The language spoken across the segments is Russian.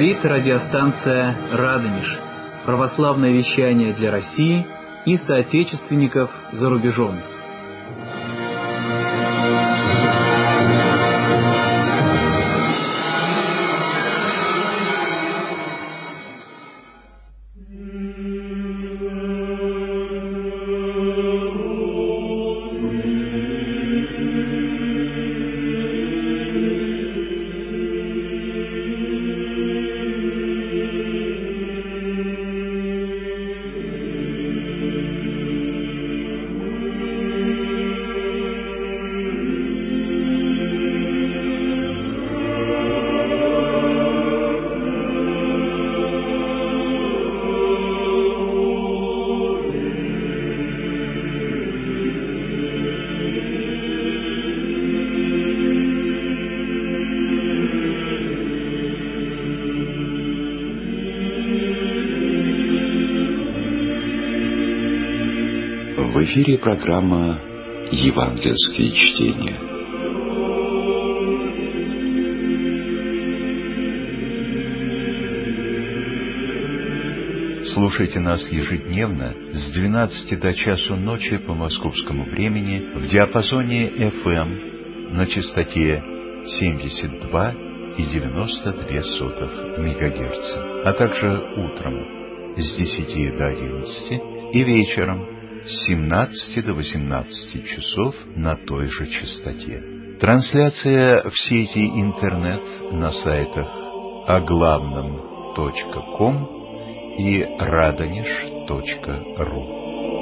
Говорит радиостанция «Радонеж». Православное вещание для России и соотечественников за рубежом. В эфире программа «Евангельские чтения». Слушайте нас ежедневно с 12 до часу ночи по московскому времени в диапазоне FM на частоте 72,92 МГц, а также утром с 10 до 11 и вечером с 17 до 18 часов на той же частоте. Трансляция в сети интернет на сайтах оглавном.ком и radonеж.ру.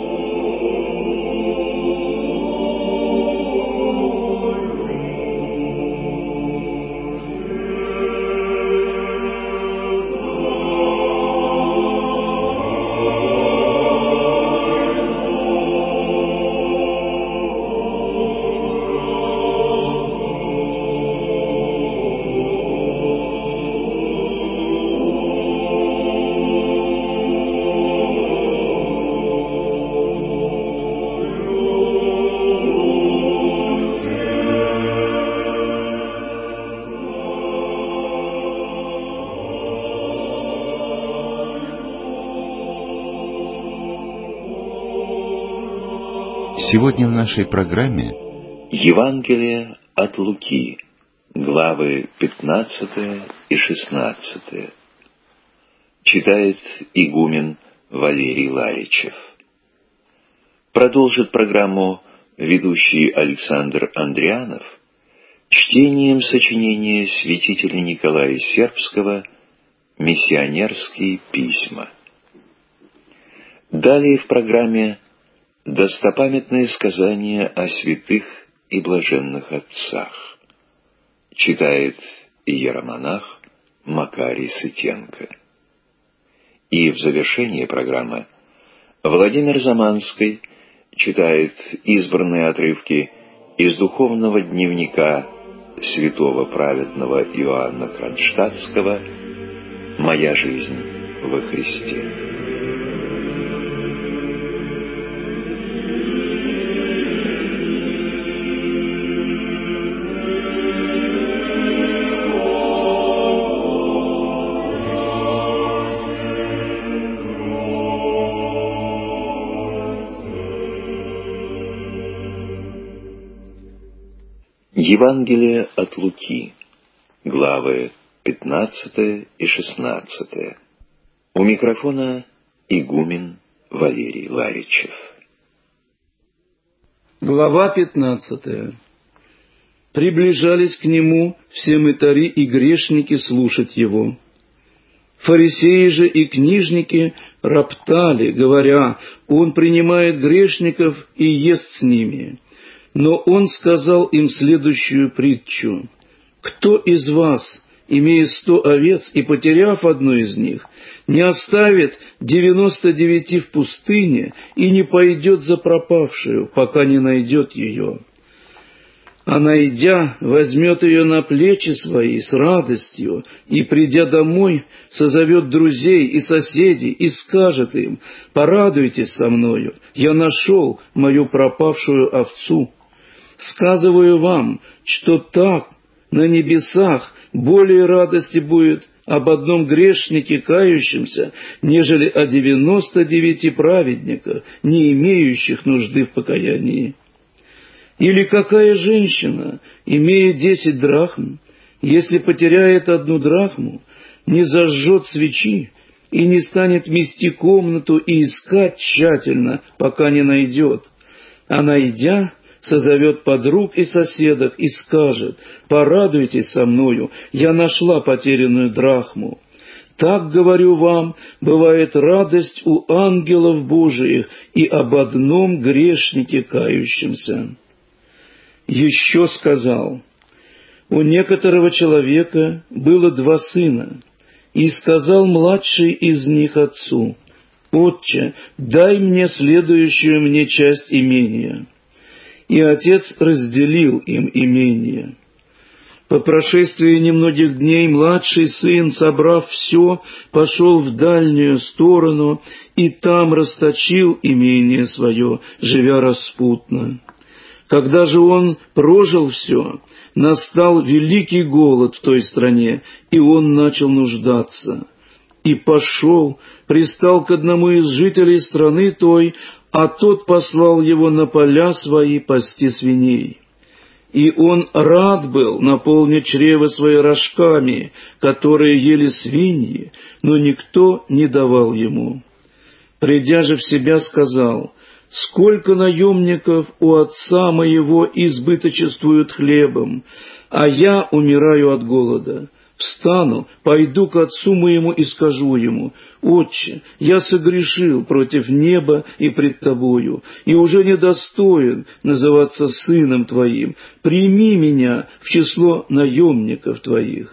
Сегодня в нашей программе Евангелие от Луки, главы 15 и 16. Читает игумен Валерий Ларичев. Продолжит программу ведущий Александр Андрианов чтением сочинения святителя Николая Сербского «Миссионерские письма». Далее в программе достопамятные сказания о святых и блаженных отцах. Читает иеромонах Макарий Сытенко. И в завершении программы Владимир Заманский читает избранные отрывки из духовного дневника святого праведного Иоанна Кронштадтского «Моя жизнь во Христе». Евангелие от Луки, главы 15 и 16. У микрофона игумен Валерий Ларичев. Глава 15. Приближались к нему все мытари и грешники слушать его. Фарисеи же и книжники роптали, говоря: «Он принимает грешников и ест с ними». Но он сказал им следующую притчу: «Кто из вас, имея 100 овец и потеряв одну из них, не оставит 99 в пустыне и не пойдет за пропавшую, пока не найдет ее? А найдя, возьмет ее на плечи свои с радостью, и, придя домой, созовет друзей и соседей и скажет им: порадуйтесь со мною, я нашел мою пропавшую овцу. Сказываю вам, что так на небесах более радости будет об одном грешнике кающемся, нежели о 99 праведниках, не имеющих нужды в покаянии? Или какая женщина, имея 10 драхм, если потеряет 1 драхму, не зажжет свечи и не станет мести комнату и искать тщательно, пока не найдет, а найдя, созовет подруг и соседок и скажет: «Порадуйтесь со мною, я нашла потерянную драхму». Так, говорю вам, бывает радость у ангелов Божиих и об одном грешнике кающемся. Еще сказал: у некоторого человека было 2 сына, и сказал младший из них отцу: «Отче, дай мне следующую мне часть имения». И отец разделил им имение. По прошествии немногих дней младший сын, собрав все, пошел в дальнюю сторону и там расточил имение свое, живя распутно. Когда же он прожил все, настал великий голод в той стране, и он начал нуждаться. И пошел, пристал к одному из жителей страны той, а тот послал его на поля свои пасти свиней. И он рад был наполнить чрево свои рожками, которые ели свиньи, но никто не давал ему. Придя же в себя, сказал: «Сколько наемников у отца моего избыточествуют хлебом, а я умираю от голода. Встану, пойду к отцу моему и скажу ему: Отче, я согрешил против неба и пред тобою, и уже недостоин называться сыном твоим. Прими меня в число наемников твоих».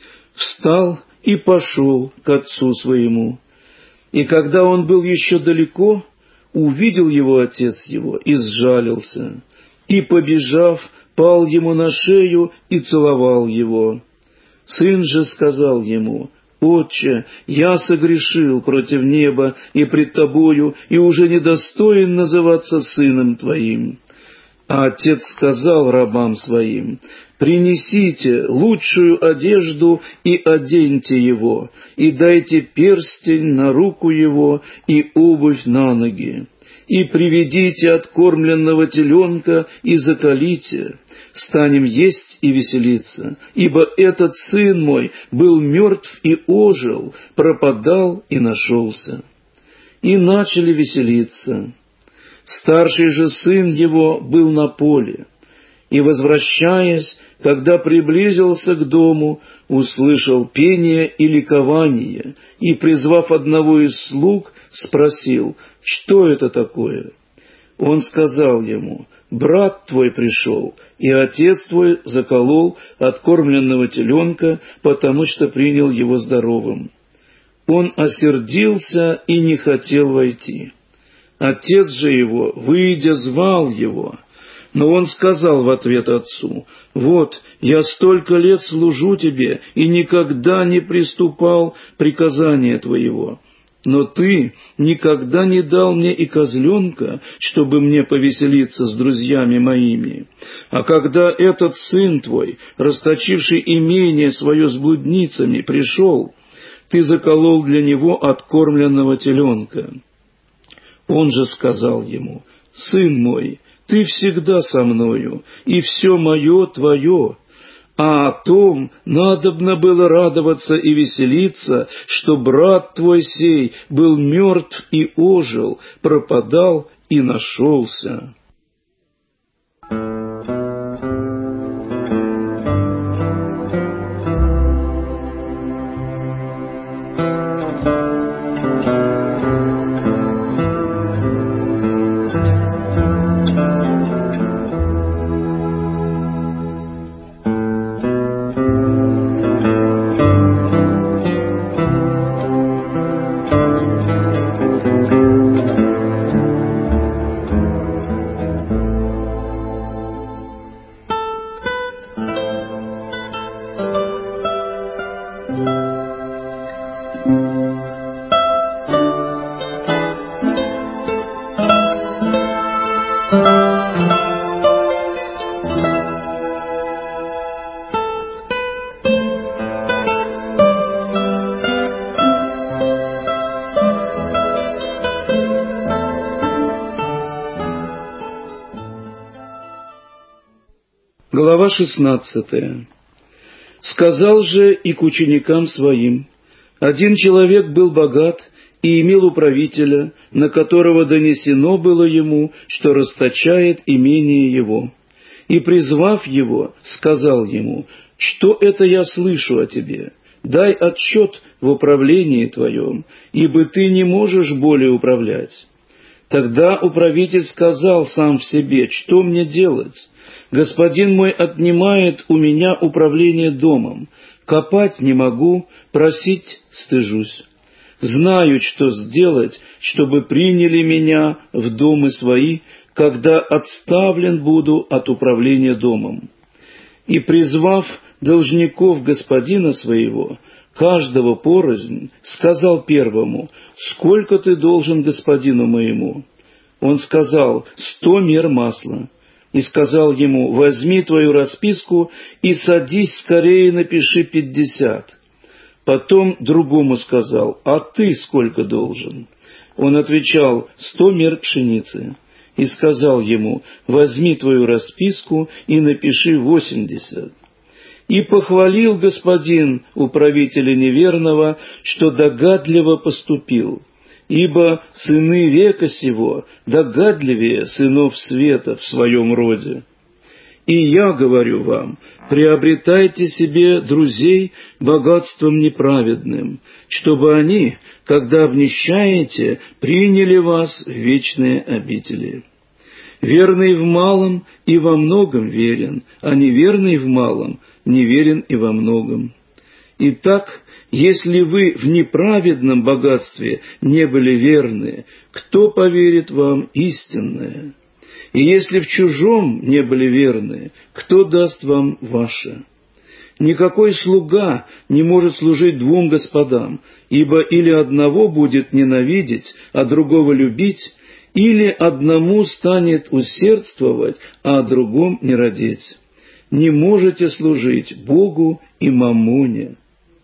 Встал и пошел к отцу своему. И когда он был еще далеко, увидел его отец его и сжалился, и, побежав, пал ему на шею и целовал его. Сын же сказал ему: «Отче, я согрешил против неба и пред тобою, и уже недостоин называться сыном твоим». А отец сказал рабам своим: «Принесите лучшую одежду и оденьте его, и дайте перстень на руку его и обувь на ноги, и приведите откормленного теленка и заколите, станем есть и веселиться, ибо этот сын мой был мертв и ожил, пропадал и нашелся». И начали веселиться. Старший же сын его был на поле, и, возвращаясь, когда приблизился к дому, услышал пение и ликование, и, призвав одного из слуг, спросил: «Что это такое?» Он сказал ему: «Брат твой пришел, и отец твой заколол откормленного теленка, потому что принял его здоровым». Он осердился и не хотел войти. Отец же его, выйдя, звал его. Но он сказал в ответ отцу: «Вот, я столько лет служу тебе и никогда не приступал приказания твоего. Но ты никогда не дал мне и козленка, чтобы мне повеселиться с друзьями моими. А когда этот сын твой, расточивший имение свое с блудницами, пришел, ты заколол для него откормленного теленка». Он же сказал ему: «Сын мой, ты всегда со мною, и все мое твое. А о том надобно было радоваться и веселиться, что брат твой сей был мертв и ожил, пропадал и нашелся». Глава 16. «Сказал же и к ученикам своим: один человек был богат и имел управителя, на которого донесено было ему, что расточает имение его. И, призвав его, сказал ему: что это я слышу о тебе? Дай отчет в управлении твоем, ибо ты не можешь более управлять. Тогда управитель сказал сам в себе: что мне делать? Господин мой отнимает у меня управление домом. Копать не могу, просить стыжусь. Знаю, что сделать, чтобы приняли меня в домы свои, когда отставлен буду от управления домом. И, призвав должников господина своего, каждого порознь, сказал первому: сколько ты должен господину моему? Он сказал: 100 мер масла. И сказал ему: возьми твою расписку и садись скорее, напиши 50. Потом другому сказал: а ты сколько должен? Он отвечал: 100 мер пшеницы. И сказал ему: возьми твою расписку и напиши 80. И похвалил господин управителя неверного, что догадливо поступил, ибо сыны века сего догадливее сынов света в своем роде. И я говорю вам: приобретайте себе друзей богатством неправедным, чтобы они, когда обнищаете, приняли вас в вечные обители. Верный в малом и во многом верен, а неверный в малом неверен и во многом. Итак, если вы в неправедном богатстве не были верны, кто поверит вам истинное? И если в чужом не были верны, кто даст вам ваше? Никакой слуга не может служить двум господам, ибо или одного будет ненавидеть, а другого любить, или одному станет усердствовать, а о другом не родить. Не можете служить Богу и маммоне.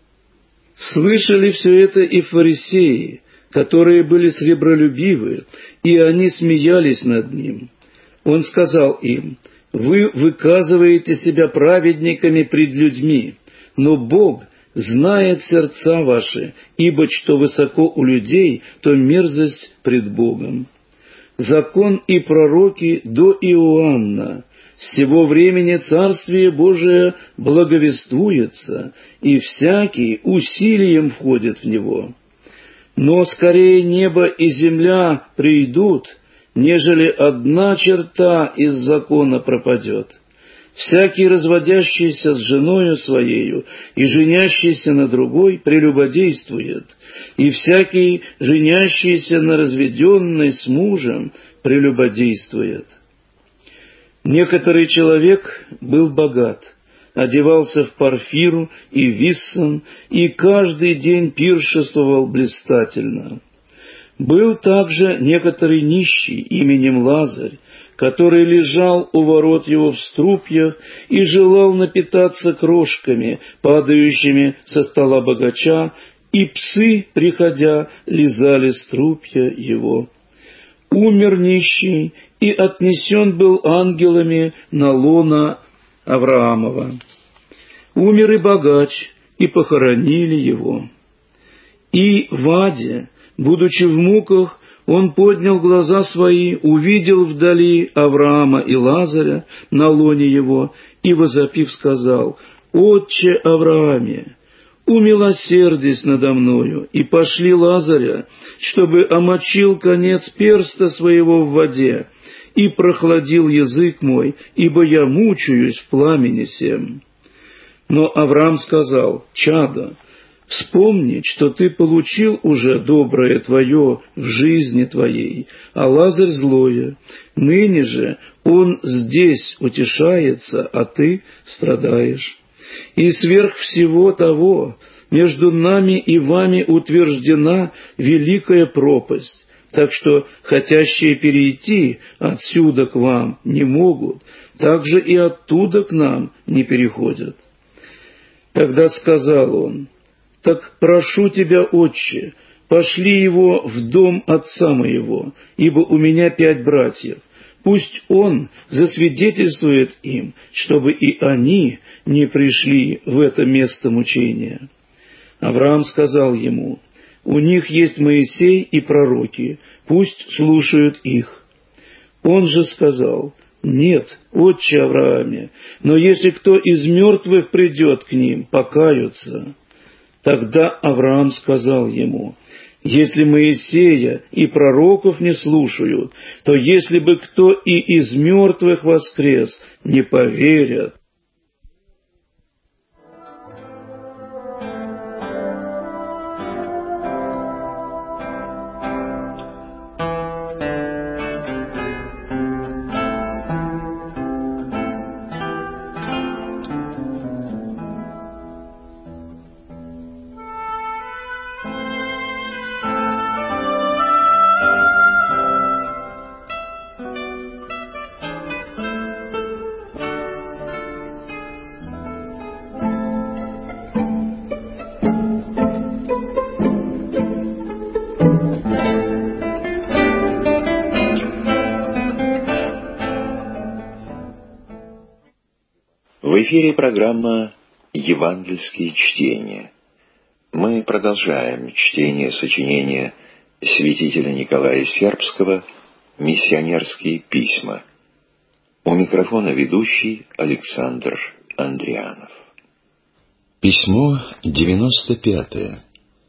Слышали все это и фарисеи, которые были сребролюбивы, и они смеялись над ним. Он сказал им: вы выказываете себя праведниками пред людьми, но Бог знает сердца ваши, ибо что высоко у людей, то мерзость пред Богом. Закон и пророки до Иоанна. С сего времени Царствие Божие благовествуется, и всякий усилием входит в него. Но скорее небо и земля придут, нежели одна черта из закона пропадет. Всякий, разводящийся с женою своею и женящийся на другой, прелюбодействует, и всякий, женящийся на разведенной с мужем, прелюбодействует. Некоторый человек был богат, одевался в парфиру и виссон, и каждый день пиршествовал блистательно. Был также некоторый нищий именем Лазарь, который лежал у ворот его в струпьях и желал напитаться крошками, падающими со стола богача, и псы, приходя, лизали струпья его. Умер нищий и отнесен был ангелами на лоно Авраамова. Умер и богач, и похоронили его. И в аде, будучи в муках, он поднял глаза свои, увидел вдали Авраама и Лазаря на лоне его, и, возопив, сказал: «Отче Аврааме, умилосердись надо мною, и пошли Лазаря, чтобы омочил конец перста своего в воде, и прохладил язык мой, ибо я мучаюсь в пламени сем». Но Авраам сказал: «Чадо, вспомни, что ты получил уже доброе твое в жизни твоей, а Лазарь злое. Ныне же он здесь утешается, а ты страдаешь. И сверх всего того между нами и вами утверждена великая пропасть, так что хотящие перейти отсюда к вам не могут, так же и оттуда к нам не переходят». Тогда сказал он: «Так прошу тебя, отче, пошли его в дом отца моего, ибо у меня 5 братьев. Пусть Он засвидетельствует им, чтобы и они не пришли в это место мучения». Авраам сказал ему: «У них есть Моисей и пророки, пусть слушают их». Он же сказал: «Нет, отче Аврааме, но если кто из мертвых придет к ним, покаются». Тогда Авраам сказал ему: «Если Моисея и пророков не слушают, то если бы кто и из мертвых воскрес, не поверят». В эфире программа «Евангельские чтения». Мы продолжаем чтение сочинения святителя Николая Сербского «Миссионерские письма». У микрофона ведущий Александр Андрианов. Письмо 95.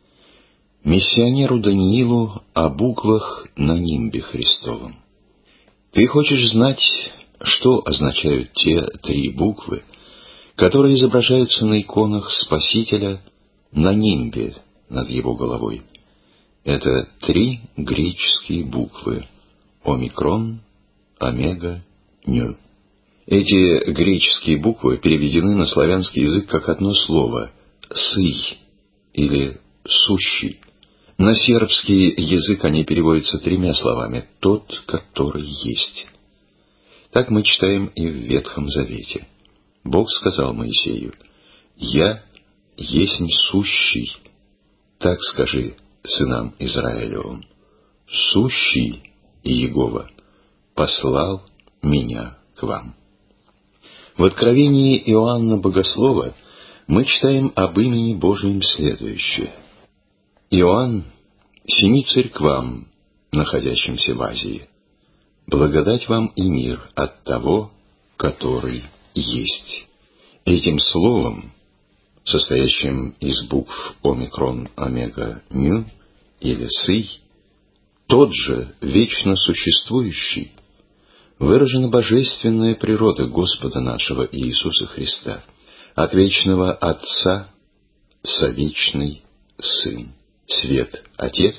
Миссионеру Даниилу о буквах на нимбе Христовом. Ты хочешь знать, что означают те 3 буквы, которые изображаются на иконах Спасителя на нимбе над его головой? Это 3 греческие буквы: омикрон, омега, ню. Эти греческие буквы переведены на славянский язык как одно слово «сый» или «сущий». На сербский язык они переводятся 3 словами: «тот, который есть». Так мы читаем и в Ветхом Завете. Бог сказал Моисею: «Я есть сущий». Так скажи сынам Израилевым: «Сущий Иегова послал меня к вам». В Откровении Иоанна Богослова мы читаем об имени Божием следующее: «Иоанн, 7 церквам, находящимся в Азии, благодать вам и мир от того, который есть». Этим словом, состоящим из букв омикрон, омега, ню или сый, тот же вечно существующий, выражена божественная природа Господа нашего Иисуса Христа, от вечного Отца совечный Сын, свет Отец,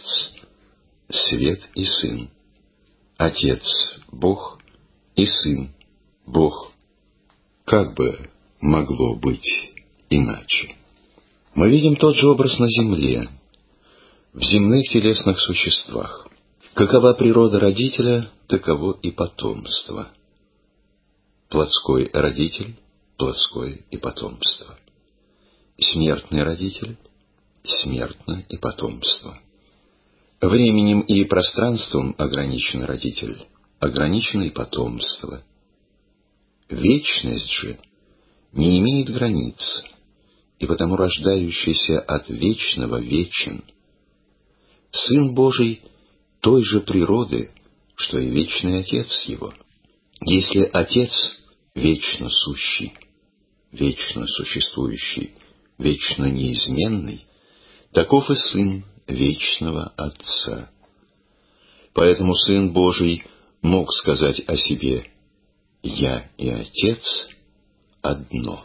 свет и Сын, Отец Бог и Сын Бог. Как бы могло быть иначе? Мы видим тот же образ на земле, в земных телесных существах. Какова природа родителя, таково и потомство. Плотской родитель, плотское и потомство. Смертный родитель, смертное и потомство. Временем и пространством ограничен родитель, ограничено и потомство. Вечность же не имеет границ, и потому рождающийся от вечного вечен. Сын Божий той же природы, что и вечный Отец его. Если Отец вечно сущий, вечно существующий, вечно неизменный, таков и Сын вечного Отца. Поэтому Сын Божий мог сказать о себе: «Я и Отец одно».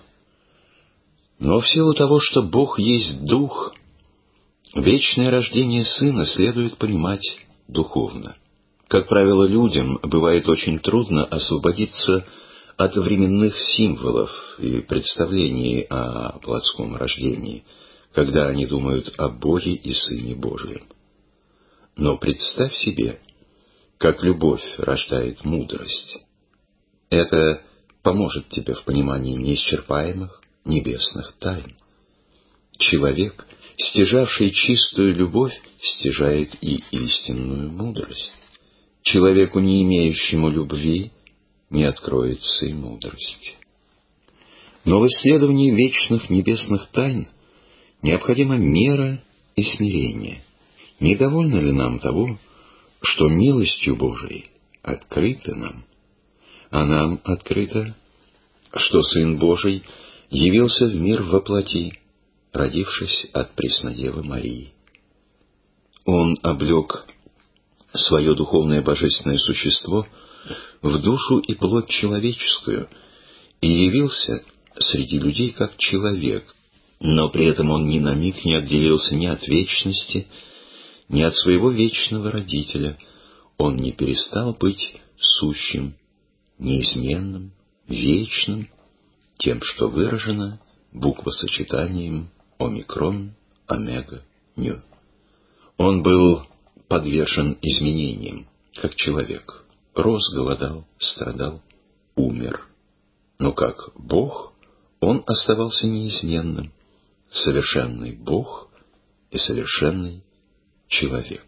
Но в силу того, что Бог есть Дух, вечное рождение Сына следует понимать духовно. Как правило, людям бывает очень трудно освободиться от временных символов и представлений о плотском рождении, когда они думают о Боге и Сыне Божием. Но представь себе, как любовь рождает мудрость. Это поможет тебе в понимании неисчерпаемых небесных тайн. Человек, стяжавший чистую любовь, стяжает и истинную мудрость. человеку, не имеющему любви, не откроется и мудрость. Но в исследовании вечных небесных тайн необходима мера и смирение. Недовольно ли нам того, что милостью Божией открыто нам, а нам открыто, что Сын Божий явился в мир во плоти, родившись от Преснодевы Марии. Он облег свое духовное божественное существо в душу и плоть человеческую и явился среди людей как человек, но при этом он ни на миг не отделился ни от вечности, ни от своего вечного родителя. Он не перестал быть сущим, неизменным, вечным, тем, что выражено буквосочетанием омикрон, омега, ню. Он был подвержен изменениям, как человек. Рос, голодал, страдал, умер. Но как Бог он оставался неизменным, совершенный Бог и совершенный человек.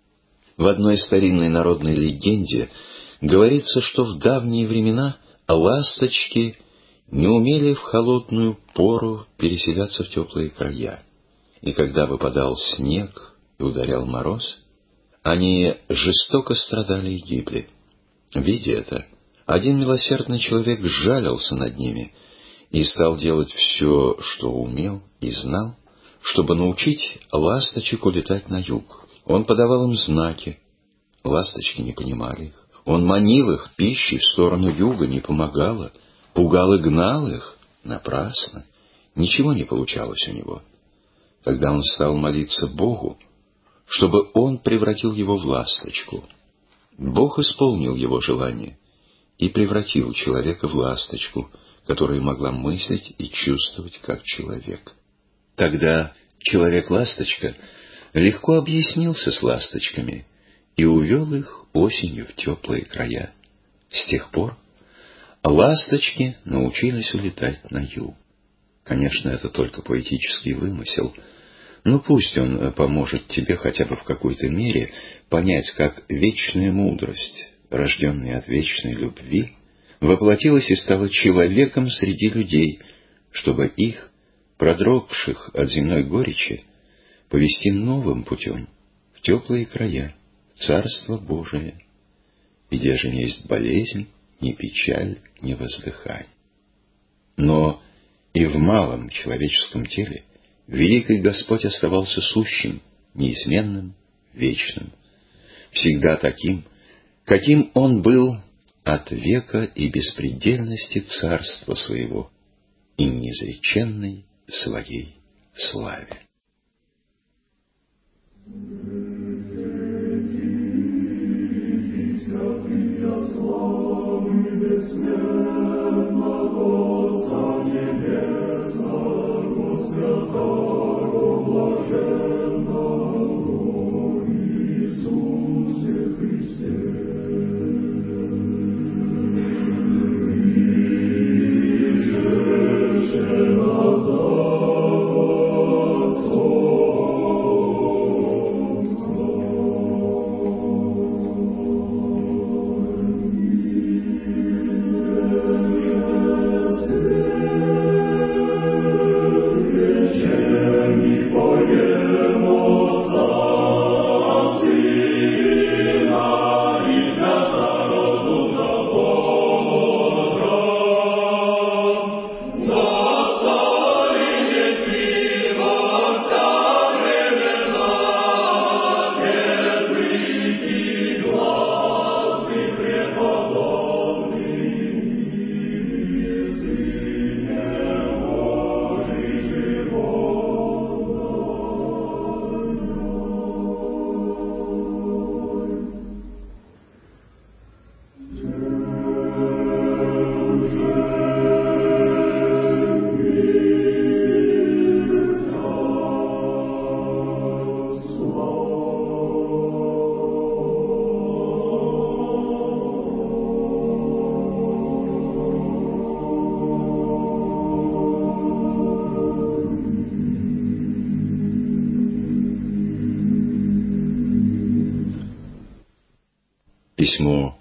В одной старинной народной легенде говорится, что в давние времена ласточки не умели в холодную пору переселяться в теплые края. И когда выпадал снег и ударял мороз, они жестоко страдали и гибли. Видя это, один милосердный человек сжалился над ними и стал делать все, что умел и знал, чтобы научить ласточек улетать на юг. Он подавал им знаки. Ласточки не понимали их. Он манил их пищей в сторону юга, не помогало. Пугал и гнал их. Напрасно. Ничего не получалось у него. Тогда он стал молиться Богу, чтобы он превратил его в ласточку. Бог исполнил его желание и превратил человека в ласточку, которая могла мыслить и чувствовать как человек. Тогда человек-ласточка легко объяснился с ласточками и увел их осенью в теплые края. С тех пор ласточки научились улетать на юг. Конечно, это только поэтический вымысел, но пусть он поможет тебе хотя бы в какой-то мере понять, как вечная мудрость, рожденная от вечной любви, воплотилась и стала человеком среди людей, чтобы их, продрогших от земной горечи, повести новым путем в теплые края, в Царство Божие, где же не есть болезнь, ни печаль, ни воздыхание. Но и в малом человеческом теле великий Господь оставался сущим, неизменным, вечным, всегда таким, каким Он был от века и беспредельности царства своего и неизреченной своей славе. Письмо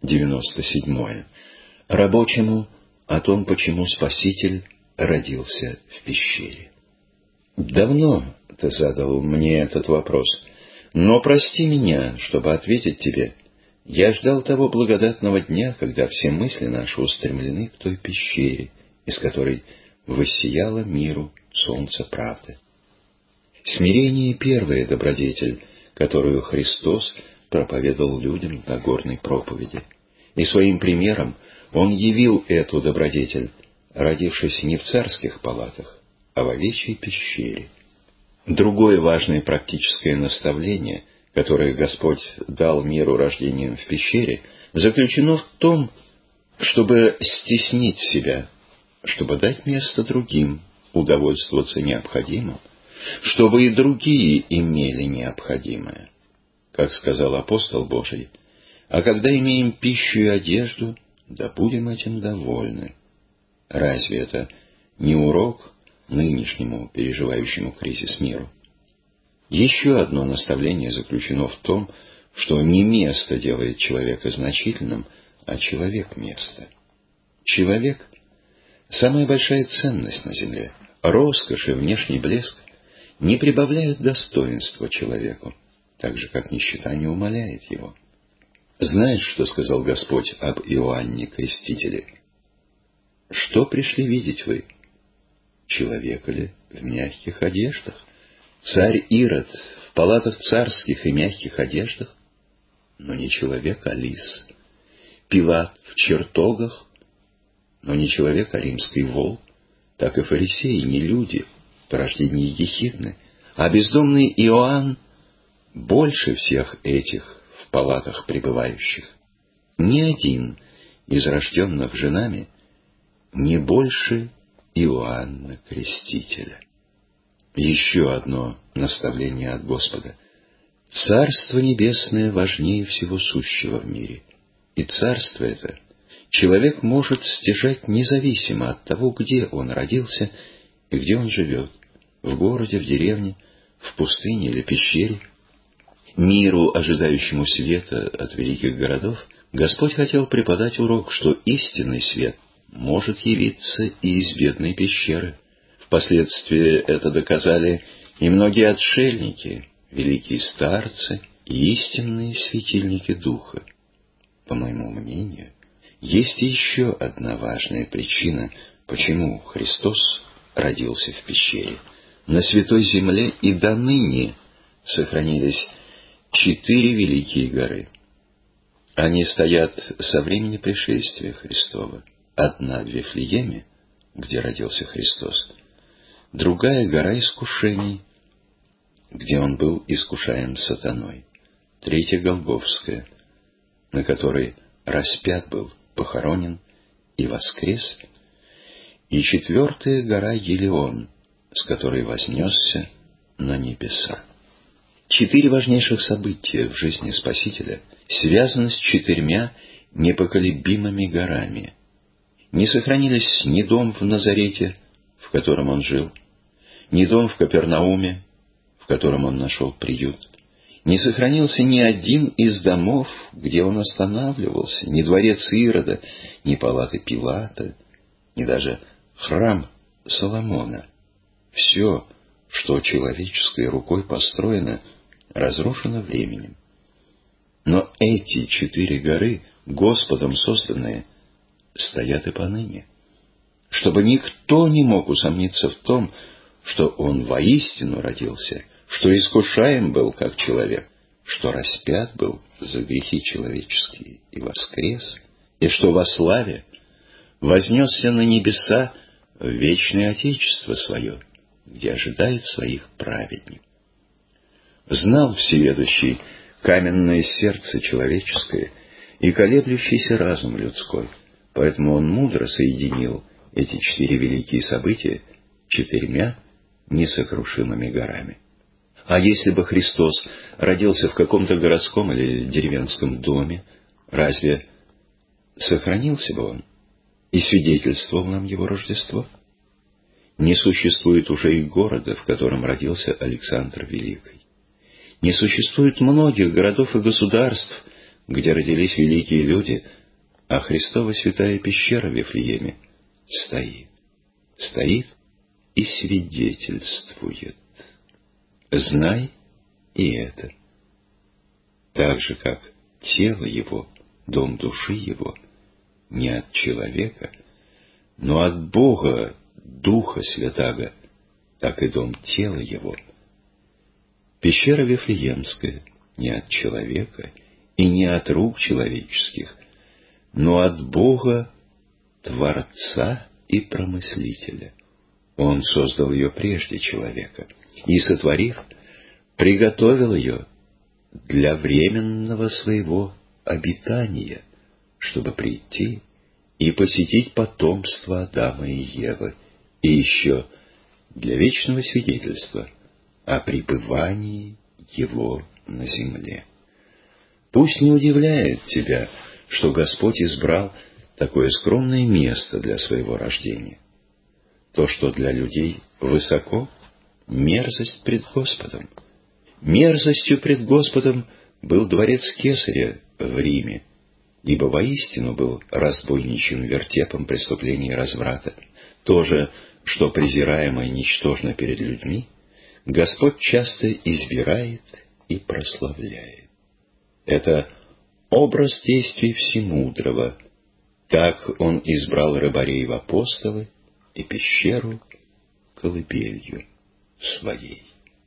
97. Рабочему о том, почему Спаситель родился в пещере. Давно ты задал мне этот вопрос, но прости меня, чтобы ответить тебе. Я ждал того благодатного дня, когда все мысли наши устремлены к той пещере, из которой воссияло миру солнце правды. Смирение — первая добродетель, которую Христос проповедовал людям в Нагорной проповеди. И своим примером Он явил эту добродетель, родившись не в царских палатах, а в овечьей пещере. Другое важное практическое наставление, которое Господь дал миру рождением в пещере, заключено в том, чтобы стеснить себя, чтобы дать место другим, удовольствоваться необходимым, чтобы и другие имели необходимое. Как сказал апостол Божий: «А когда имеем пищу и одежду, да будем этим довольны». Разве это не урок нынешнему, переживающему кризис миру? Еще одно наставление заключено в том, что не место делает человека значительным, а человек — место. Человек — самая большая ценность на земле. Роскошь и внешний блеск не прибавляют достоинства человеку, так же, как нищета не умаляет его. Знаешь, что сказал Господь об Иоанне Крестителе? Что пришли видеть вы? Человека ли в мягких одеждах? Царь Ирод в палатах царских и мягких одеждах? Но не человек, а лис. Пилат в чертогах? Но не человек, а римский вол. Так и фарисеи не люди, порождение ехидны, а бездомный Иоанн больше всех этих в палатах пребывающих. Ни один из рожденных женами не больше Иоанна Крестителя. Еще одно наставление от Господа. Царство Небесное важнее всего сущего в мире. И царство это человек может стяжать независимо от того, где он родился и где он живет, в городе, в деревне, в пустыне или пещере. Миру, ожидающему света от великих городов, Господь хотел преподать урок, что истинный свет может явиться и из бедной пещеры. Впоследствии это доказали и многие отшельники, великие старцы и истинные светильники Духа. По моему мнению, есть еще одна важная причина, почему Христос родился в пещере. На Святой Земле и до ныне сохранились 4 великие горы. Они стоят со времени пришествия Христова. Одна в Вифлееме, где родился Христос, другая — гора искушений, где он был искушаем сатаной, третья — Голгофская, на которой распят был, похоронен и воскрес, и четвертая — гора Елеон, с которой вознесся на небеса. 4 важнейших события в жизни Спасителя связаны с 4 непоколебимыми горами. Не сохранились ни дом в Назарете, в котором он жил, ни дом в Капернауме, в котором он нашел приют. Не сохранился ни один из домов, где он останавливался, ни дворец Ирода, ни палаты Пилата, ни даже храм Соломона. Все, что человеческой рукой построено, разрушено временем. Но эти 4 горы, Господом созданные, стоят и поныне, чтобы никто не мог усомниться в том, что он воистину родился, что искушаем был как человек, что распят был за грехи человеческие и воскрес, и что во славе вознесся на небеса в вечное Отечество свое, где ожидает своих праведников. Знал всеведущий каменное сердце человеческое и колеблющийся разум людской, поэтому он мудро соединил эти 4 великие события 4 несокрушимыми горами. А если бы Христос родился в каком-то городском или деревенском доме, разве сохранился бы он и свидетельствовал нам его Рождество? Не существует уже и города, в котором родился Александр Великий. Не существует многих городов и государств, где родились великие люди, а Христова святая пещера в Вифлееме стоит и свидетельствует. Знай и это. Так же, как тело его, дом души его, не от человека, но от Бога, Духа Святаго, так и дом тела его. Пещера Вифлеемская не от человека и не от рук человеческих, но от Бога, Творца и Промыслителя. Он создал ее прежде человека и, сотворив, приготовил ее для временного своего обитания, чтобы прийти и посетить потомство Адама и Евы, и еще для вечного свидетельства о пребывании его на земле. Пусть не удивляет тебя, что Господь избрал такое скромное место для своего рождения. То, что для людей высоко, мерзость пред Господом. Мерзостью пред Господом был дворец Кесаря в Риме, ибо воистину был разбойничьим вертепом преступлений и разврата. То же, что презираемо и ничтожно перед людьми, Господь часто избирает и прославляет. Это образ действий Всемудрого. Так Он избрал рыбарей в апостолы и пещеру колыбелью своей.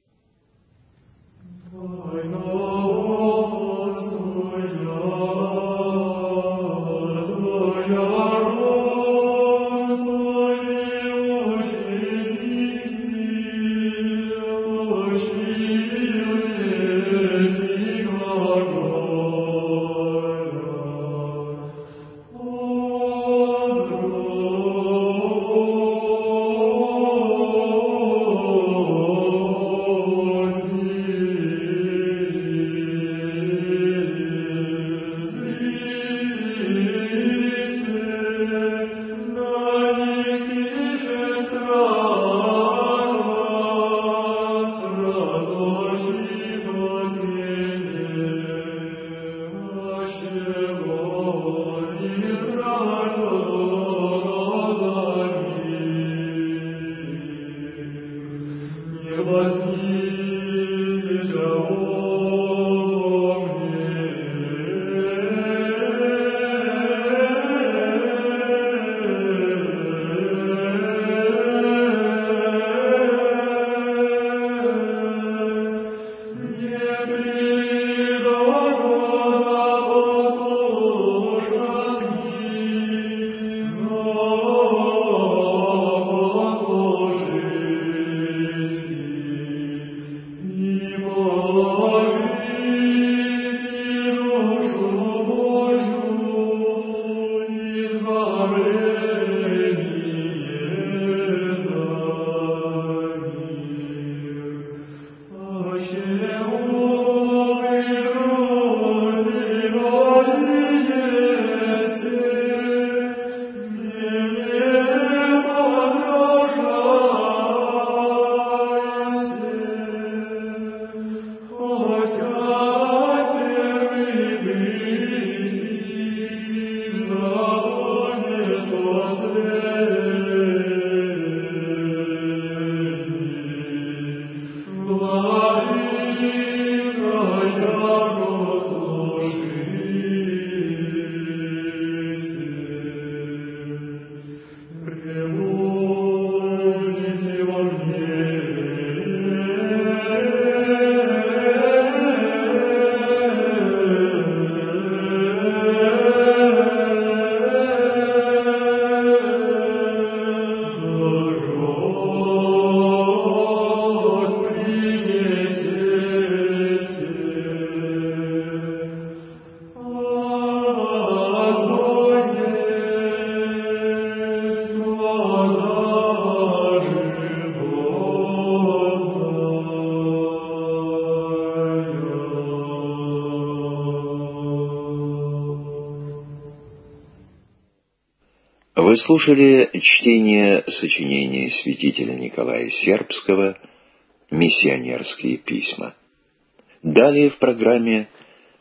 Вы слушали чтение сочинения святителя Николая Сербского «Миссионерские письма». Далее в программе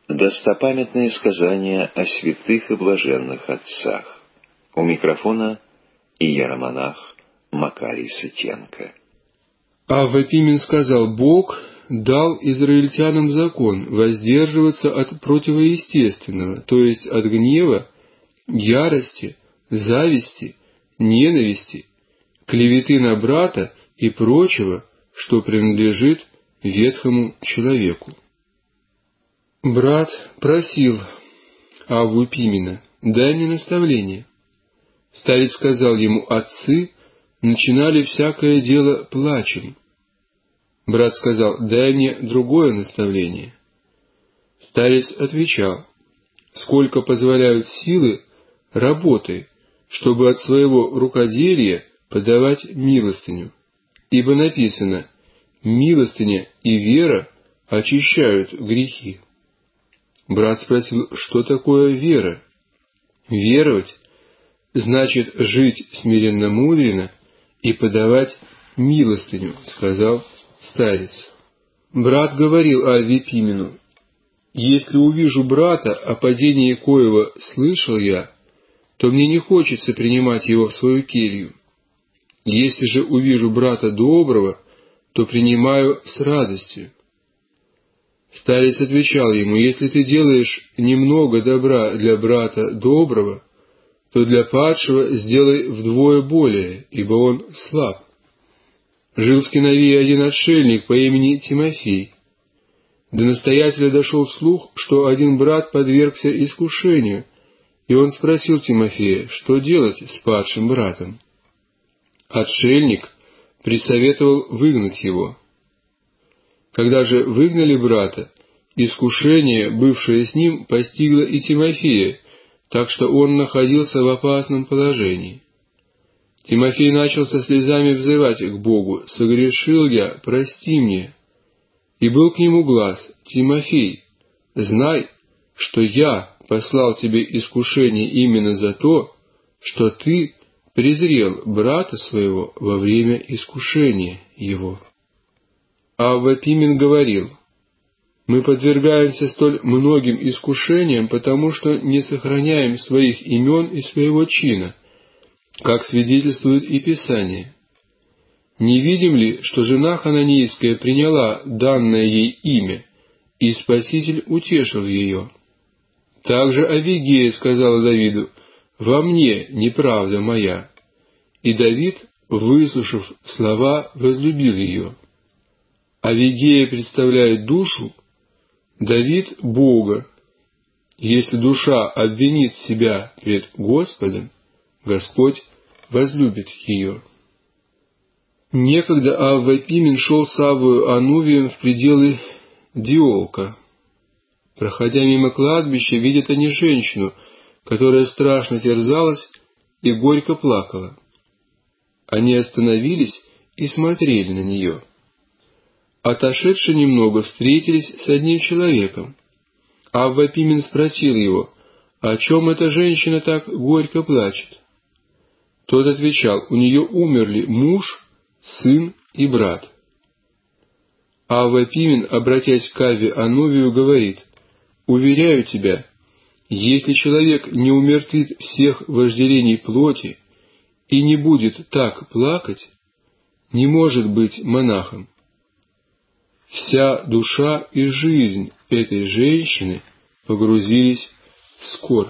Достопамятные сказания о святых и блаженных отцах. У микрофона иеромонах Макарий Сытенко. Авва Пимен сказал: Бог дал израильтянам закон воздерживаться от противоестественного, то есть от гнева, ярости, зависти, ненависти, клеветы на брата и прочего, что принадлежит ветхому человеку. Брат просил Авву Пимена: дай мне наставление. Старец сказал ему: отцы начинали всякое дело плачем. Брат сказал: дай мне другое наставление. Старец отвечал: сколько позволяют силы, работай, чтобы от своего рукоделия подавать милостыню. Ибо написано: милостыня и вера очищают грехи. Брат спросил: что такое вера? Веровать значит жить смиренно-мудренно и подавать милостыню, сказал старец. Брат говорил Авве Пимену: если увижу брата, о падении коего слышал я, то мне не хочется принимать его в свою келью. Если же увижу брата доброго, то принимаю с радостью. Старец отвечал ему: если ты делаешь немного добра для брата доброго, то для падшего сделай вдвое более, ибо он слаб. Жил в Киновии один отшельник по имени Тимофей. До настоятеля дошел слух, что один брат подвергся искушению, и он спросил Тимофея, что делать с падшим братом. Отшельник присоветовал выгнать его. Когда же выгнали брата, искушение, бывшее с ним, постигло и Тимофея, так что он находился в опасном положении. Тимофей начал со слезами взывать к Богу: «Согрешил я, прости мне». И был к нему глас: «Тимофей, знай, что я послал тебе искушение именно за то, что ты презрел брата своего во время искушения его». Авва Пимен говорил: мы подвергаемся столь многим искушениям, потому что не сохраняем своих имен и своего чина, как свидетельствует и Писание. Не видим ли, что жена хананейская приняла данное ей имя, и Спаситель утешил ее? Также Авигея сказала Давиду: «Во мне неправда моя». И Давид, выслушав слова, возлюбил ее. Авигея представляет душу, Давид — Бога. Если душа обвинит себя пред Господом, Господь возлюбит ее. Некогда Авва Пимен шел с Аввою Анувием в пределы Диолка. Проходя мимо кладбища, видят они женщину, которая страшно терзалась и горько плакала. Они остановились и смотрели на нее. Отошедши немного, встретились с одним человеком. Авва Пимен спросил его: «О чем эта женщина так горько плачет?» Тот отвечал: «У нее умерли муж, сын и брат». Авва Пимен, обратясь к Авве Анувию, говорит: «Уверяю тебя, если человек не умертвит всех вожделений плоти и не будет так плакать, не может быть монахом». Вся душа и жизнь этой женщины погрузились в скорбь.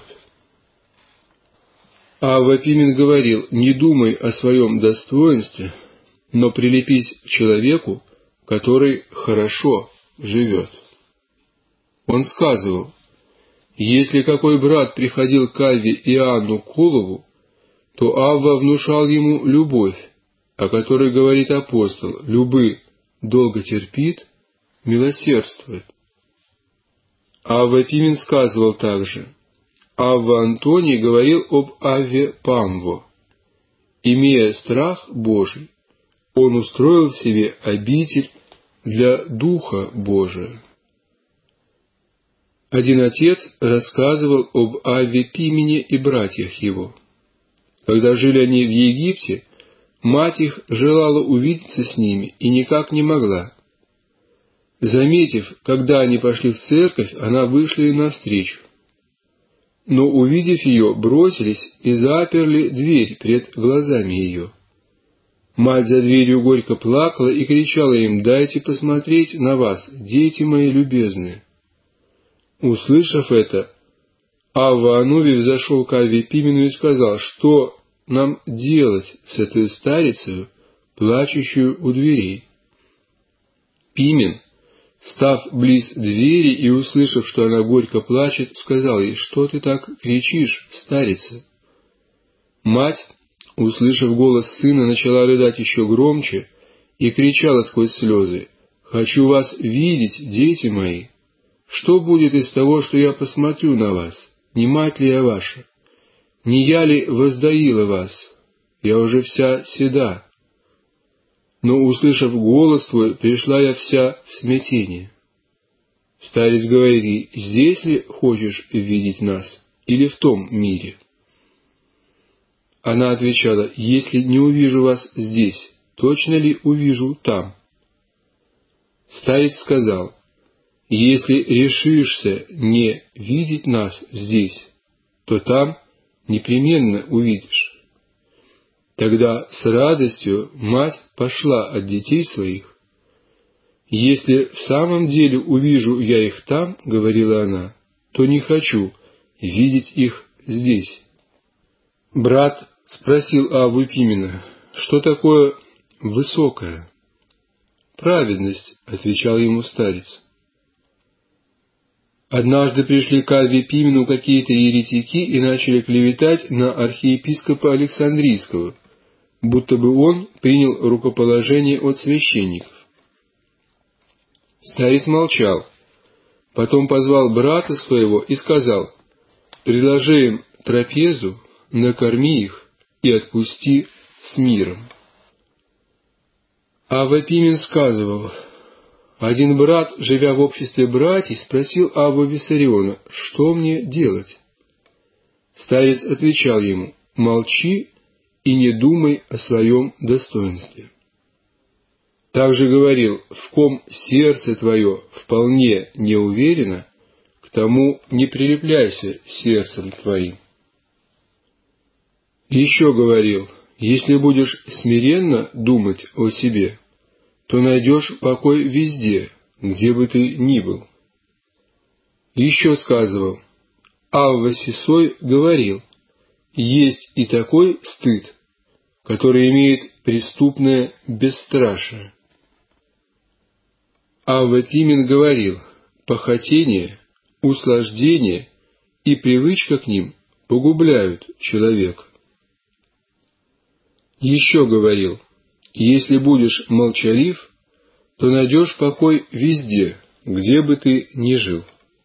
Авва Пимен говорил: «Не думай о своем достоинстве, но прилепись к человеку, который хорошо живет». Он сказывал: если какой брат приходил к Авве Иоанну Колову, то Авва внушал ему любовь, о которой говорит апостол: «Любы долго терпит, милосердствует». Авва Пимен сказывал также: Авва Антоний говорил об Авве Памво: имея страх Божий, он устроил в себе обитель для Духа Божия. Один отец рассказывал об Авве Пимене и братьях его. Когда жили они в Египте, мать их желала увидеться с ними и никак не могла. Заметив, когда они пошли в церковь, она вышла им навстречу. Но, увидев ее, бросились и заперли дверь пред глазами ее. Мать за дверью горько плакала и кричала им: «Дайте посмотреть на вас, дети мои любезные». Услышав это, Авва Ануви взошел к Авве Пимену и сказал: «Что нам делать с этой старицей, плачущую у дверей?» Пимен, став близ двери и услышав, что она горько плачет, сказал ей: «Что ты так кричишь, старица?» Мать, услышав голос сына, начала рыдать еще громче и кричала сквозь слезы: «Хочу вас видеть, дети мои! Что будет из того, что я посмотрю на вас? Не мать ли я ваша? Не я ли воздоила вас? Я уже вся седа. Но, услышав голос твой, пришла я вся в смятение». Старец говорит ей: «Здесь ли хочешь видеть нас, или в том мире?» Она отвечала: «Если не увижу вас здесь, точно ли увижу там?» Старец сказал: «Если решишься не видеть нас здесь, то там непременно увидишь». Тогда с радостью мать пошла от детей своих. «Если в самом деле увижу я их там, — говорила она, — то не хочу видеть их здесь». Брат спросил Авву Пимена: «Что такое высокое?» «Праведность», — отвечал ему старец. Однажды пришли к Авве Пимену какие-то еретики и начали клеветать на архиепископа Александрийского, будто бы он принял рукоположение от священников. Старец молчал, потом позвал брата своего и сказал: «Предложи им трапезу, накорми их и отпусти с миром». Авва Пимен сказывал: «Один брат, живя в обществе братьев, спросил Авву Виссариона: что мне делать?» Старец отвечал ему: «Молчи и не думай о своем достоинстве». Также говорил: «В ком сердце твое вполне не уверено, к тому не прилепляйся сердцем твоим». Еще говорил: «Если будешь смиренно думать о себе, то найдешь покой везде, где бы ты ни был». Еще сказывал: «Авва Сисой говорил: есть и такой стыд, который имеет преступное бесстрашие». Авва Пимен говорил: «Похотение, услаждение и привычка к ним погубляют человека». Еще говорил: «Если будешь молчалив, то найдешь покой везде, где бы ты ни жил».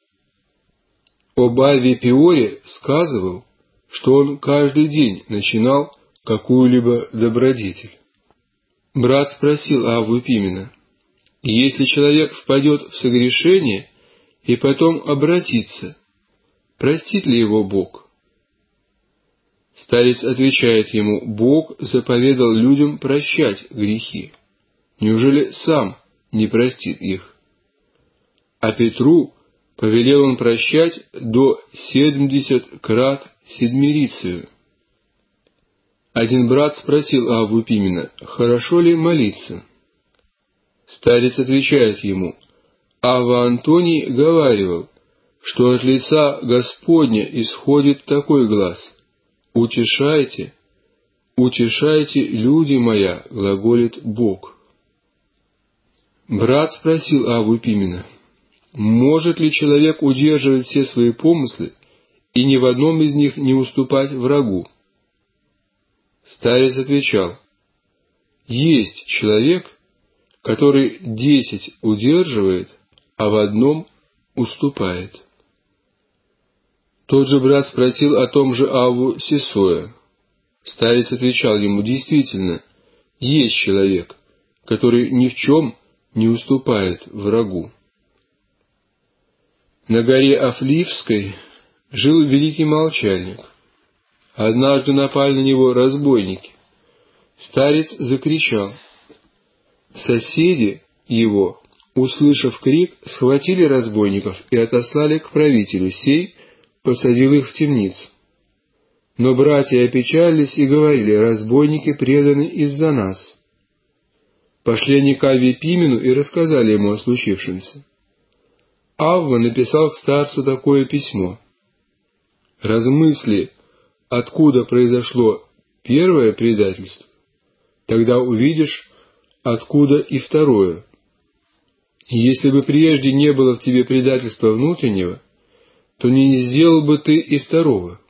Об Авве Пиоре сказывал, что он каждый день начинал какую-либо добродетель. Брат спросил Авву Пимена: «Если человек впадет в согрешение и потом обратится, простит ли его Бог?» Старец отвечает ему: «Бог заповедал людям прощать грехи. Неужели сам не простит их? А Петру повелел он прощать до 70 крат седмирицею». Один брат спросил Авву Пимена: «Хорошо ли молиться?» Старец отвечает ему: «Авва Антоний говаривал, что от лица Господня исходит такой глас: утешайте, утешайте, люди моя, глаголит Бог». Брат спросил Авву Пимена: «Может ли человек удерживать все свои помыслы и ни в одном из них не уступать врагу?» Старец отвечал: «Есть человек, который 10 удерживает, а в одном уступает». Тот же брат спросил о том же Авву Сисоя. Старец отвечал ему: «Действительно, есть человек, который ни в чем не уступает врагу». На горе Афливской жил великий молчальник. Однажды напали на него разбойники. Старец закричал. Соседи его, услышав крик, схватили разбойников и отослали к правителю. Сей посадил их в темницу. Но братья опечалились и говорили: разбойники преданы из-за нас. Пошли они к Авве Пимену и рассказали ему о случившемся. Авва написал к старцу такое письмо: «Размысли, откуда произошло первое предательство, тогда увидишь, откуда и второе. Если бы прежде не было в тебе предательства внутреннего, то не сделал бы ты и второго».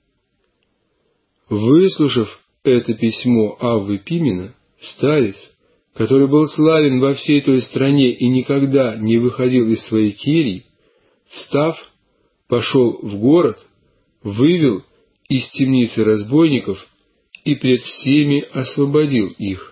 Выслушав это письмо Аввы Пимена, старец, который был славен во всей той стране и никогда не выходил из своей кельи, встав, пошел в город, вывел из темницы разбойников и пред всеми освободил их.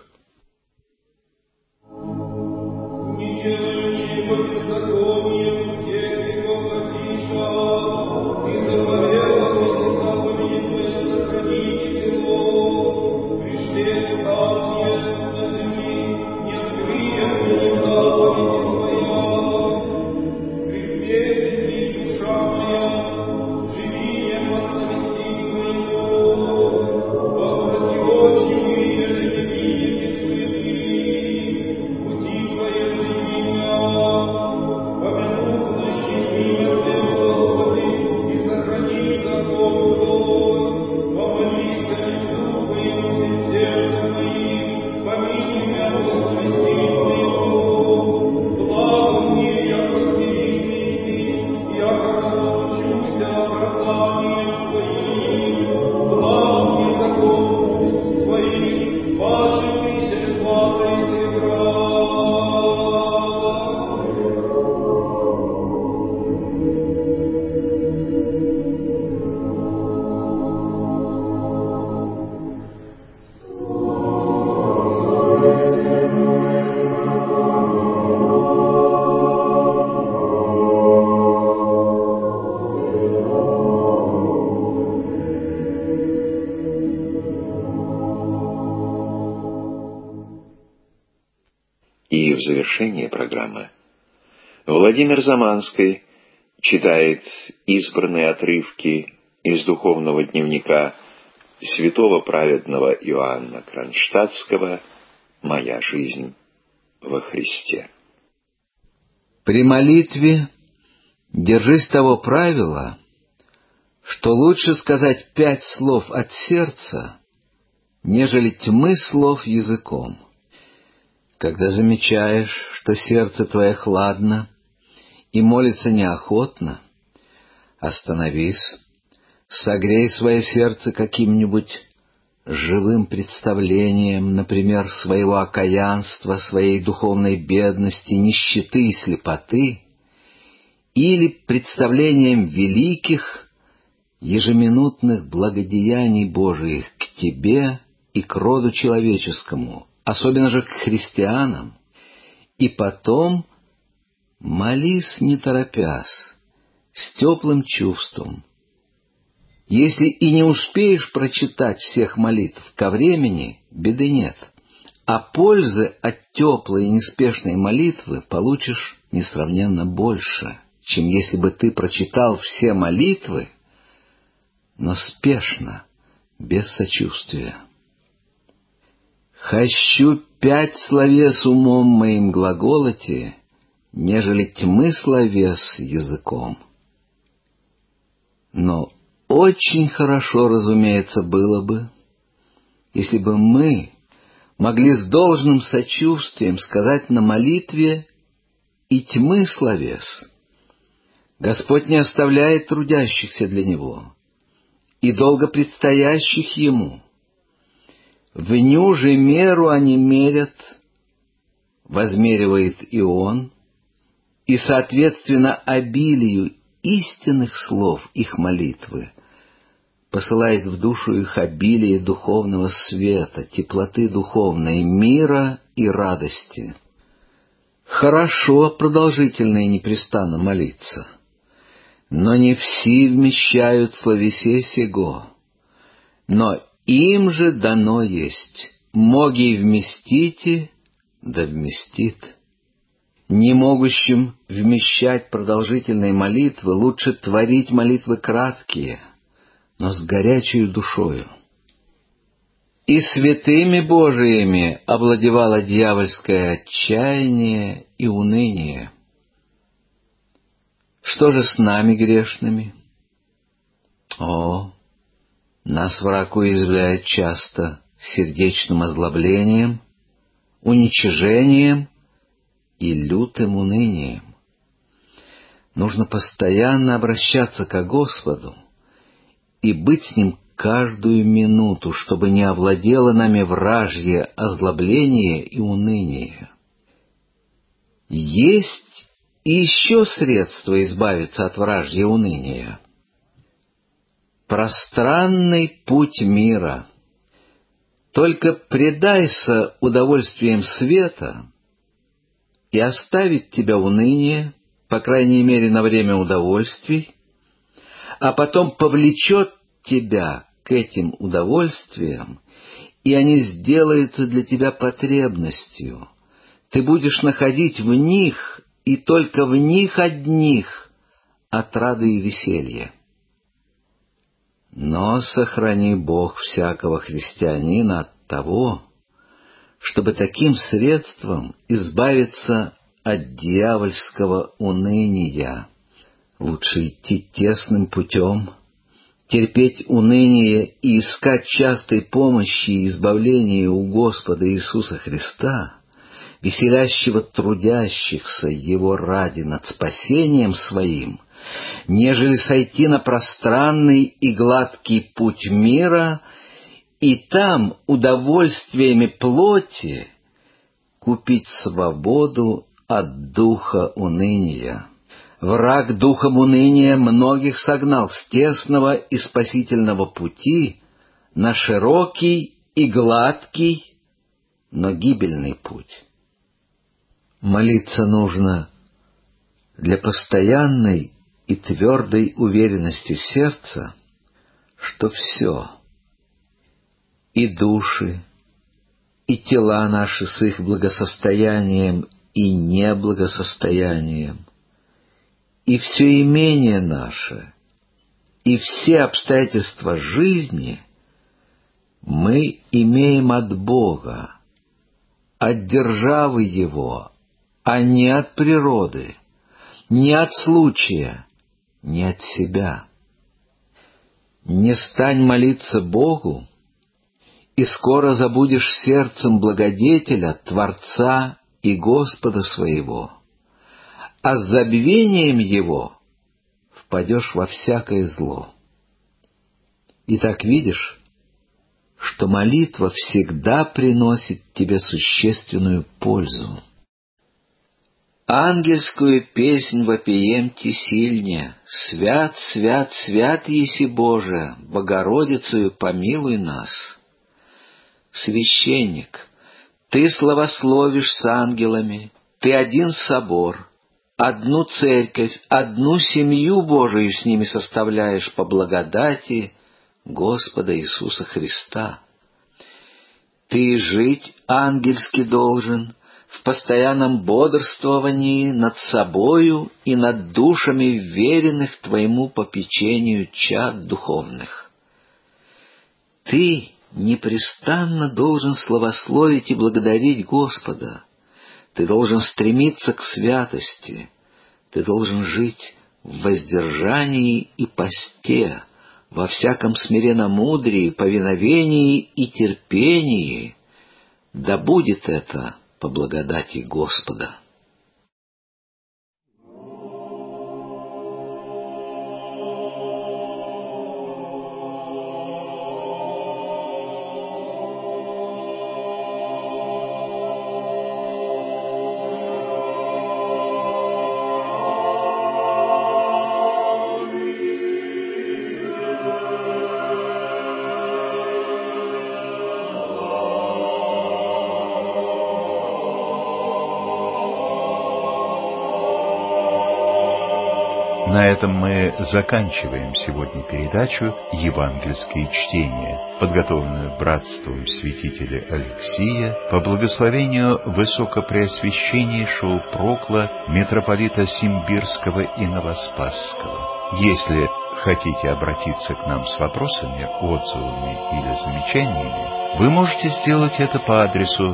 И в завершение программы Владимир Заманский читает избранные отрывки из духовного дневника святого праведного Иоанна Кронштадтского «Моя жизнь во Христе». При молитве держись того правила, что лучше сказать 5 слов от сердца, нежели тьмы слов языком. Когда замечаешь, что сердце твое хладно и молится неохотно, остановись, согрей свое сердце каким-нибудь живым представлением, например, своего окаянства, своей духовной бедности, нищеты и слепоты, или представлением великих ежеминутных благодеяний Божиих к тебе и к роду человеческому, особенно же к христианам, и потом молись не торопясь, с теплым чувством. Если и не успеешь прочитать всех молитв ко времени, беды нет, а пользы от теплой и неспешной молитвы получишь несравненно больше, чем если бы ты прочитал все молитвы, но спешно, без сочувствия. «Хощу 5 словес умом моим глаголоте, нежели тьмы словес языком». Но очень хорошо, разумеется, было бы, если бы мы могли с должным сочувствием сказать на молитве и тьмы словес. Господь не оставляет трудящихся для Него и долго предстоящих Ему. В ню же меру они мерят, возмеривает и Он, и, соответственно, обилию истинных слов их молитвы посылает в душу их обилие духовного света, теплоты духовной, мира и радости. Хорошо продолжительно и непрестанно молиться, но не все вмещают словесе сего, но им же дано есть, моги вместите, да вместит. Не могущим вмещать продолжительные молитвы лучше творить молитвы краткие, но с горячей душою. И святыми Божиими овладевало дьявольское отчаяние и уныние. Что же с нами грешными? О, нас враг уязвляет часто сердечным озлоблением, уничижением и лютым унынием. Нужно постоянно обращаться к Господу и быть с Ним каждую минуту, чтобы не овладело нами вражье озлобление и уныние. Есть и еще средства избавиться от вражья уныния. Пространный путь мира. Только предайся удовольствиям света, и оставит тебя уныние, по крайней мере на время удовольствий, а потом повлечет тебя к этим удовольствиям, и они сделаются для тебя потребностью. Ты будешь находить в них, и только в них одних, отрады и веселье. Но сохрани Бог всякого христианина от того, чтобы таким средством избавиться от дьявольского уныния. Лучше идти тесным путем, терпеть уныние и искать частой помощи и избавления у Господа Иисуса Христа, веселящего трудящихся Его ради над спасением своим, нежели сойти на пространный и гладкий путь мира и там удовольствиями плоти купить свободу от духа уныния. Враг духом уныния многих согнал с тесного и спасительного пути на широкий и гладкий, но гибельный путь. Молиться нужно для постоянной и твердой уверенности сердца, что все, и души, и тела наши с их благосостоянием и неблагосостоянием, и все имение наше, и все обстоятельства жизни мы имеем от Бога, от державы Его, а не от природы, не от случая, не от себя. Не стань молиться Богу, и скоро забудешь сердцем благодетеля, Творца и Господа своего, а с забвением Его впадешь во всякое зло. Итак, видишь, что молитва всегда приносит тебе существенную пользу. Ангельскую песнь вопиемте сильне: «Свят, свят, свят еси Боже, Богородицею помилуй нас». Священник, ты славословишь с ангелами, ты один собор, одну церковь, одну семью Божию с ними составляешь по благодати Господа Иисуса Христа. Ты жить ангельски должен в постоянном бодрствовании над собою и над душами веренных твоему попечению чад духовных. Ты непрестанно должен славословить и благодарить Господа. Ты должен стремиться к святости. Ты должен жить в воздержании и посте, во всяком смиренномудрии, повиновении и терпении. Да будет это по благодати Господа. этом мы заканчиваем сегодня передачу «Евангельские чтения», подготовленную братством святителя Алексия по благословению высокопреосвященнейшего прокла митрополита Симбирского и Новоспасского. Если хотите обратиться к нам с вопросами, отзывами или замечаниями, вы можете сделать это по адресу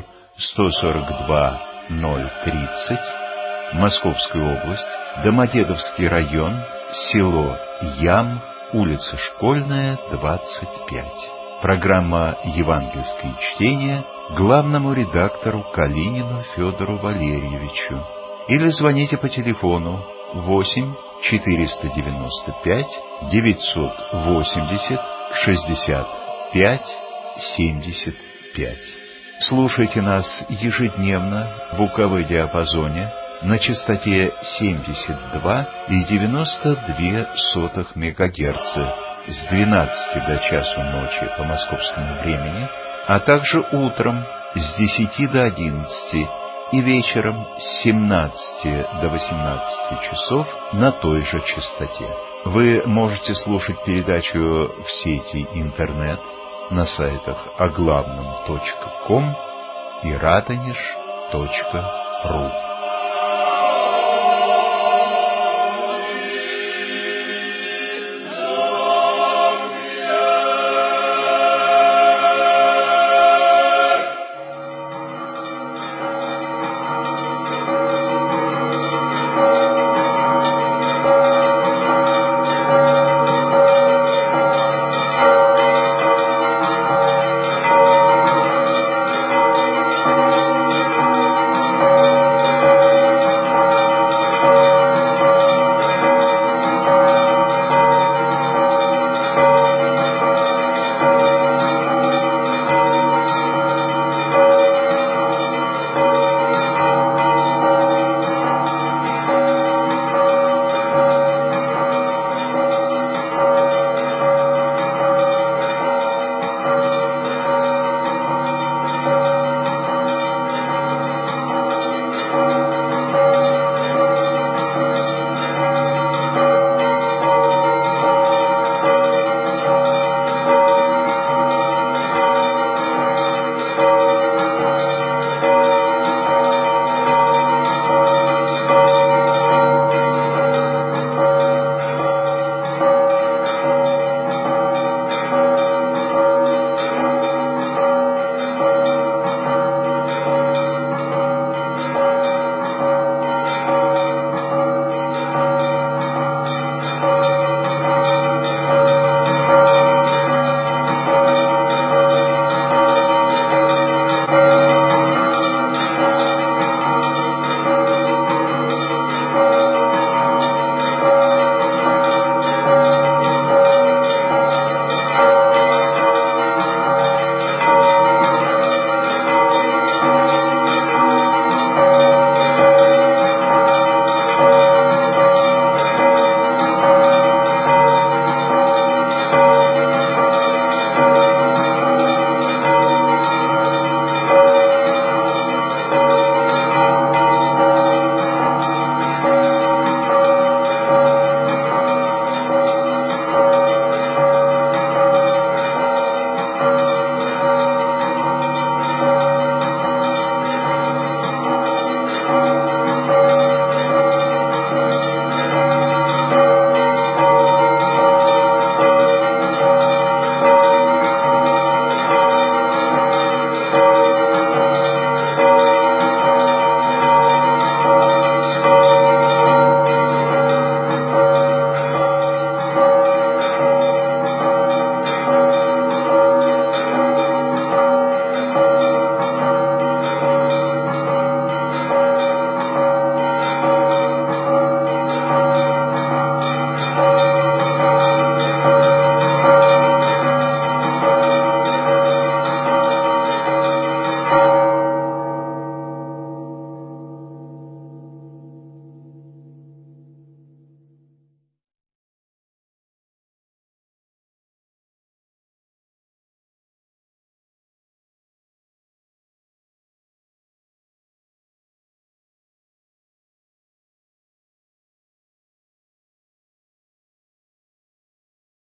142-030, Московская область, Домодедовский район, село Ям, улица Школьная, 25. Программа «Евангельские чтения» главному редактору Калинину Федору Валерьевичу. Или звоните по телефону 8 495 980 65 75. Слушайте нас ежедневно в УКВ-диапазоне на частоте 72,92 МГц с 12 до часу ночи по московскому времени, а также утром с 10 до 11 и вечером с 17 до 18 часов на той же частоте. Вы можете слушать передачу в сети интернет на сайтах оглавном.ком и радонеж.ру.